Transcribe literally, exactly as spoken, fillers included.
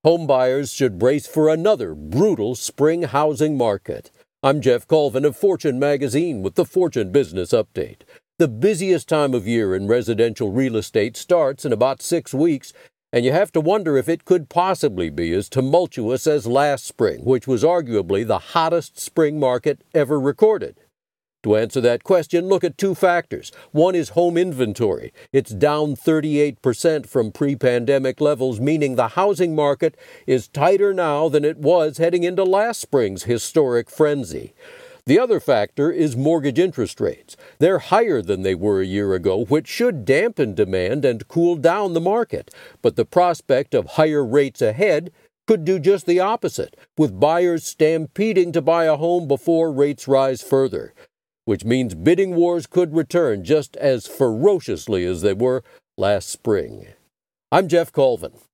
Home buyers should brace for another brutal spring housing market. I'm Jeff Colvin of Fortune Magazine with the Fortune Business Update. The busiest time of year in residential real estate starts in about six weeks, and you have to wonder if it could possibly be as tumultuous as last spring, which was arguably the hottest spring market ever recorded. To answer that question, look at two factors. One is home inventory. It's down thirty-eight percent from pre-pandemic levels, meaning the housing market is tighter now than it was heading into last spring's historic frenzy. The other factor is mortgage interest rates. They're higher than they were a year ago, which should dampen demand and cool down the market. But the prospect of higher rates ahead could do just the opposite, with buyers stampeding to buy a home before rates rise further, which means bidding wars could return just as ferociously as they were last spring. I'm Jeff Colvin.